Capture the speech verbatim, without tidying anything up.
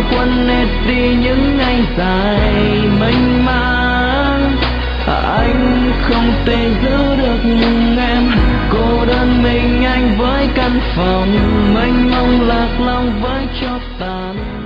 quên hết đi những ngày dài mênh mang. Anh không thể giữ được em, cô đơn mình anh với căn phòng mênh mông lạc long với chóp tàn.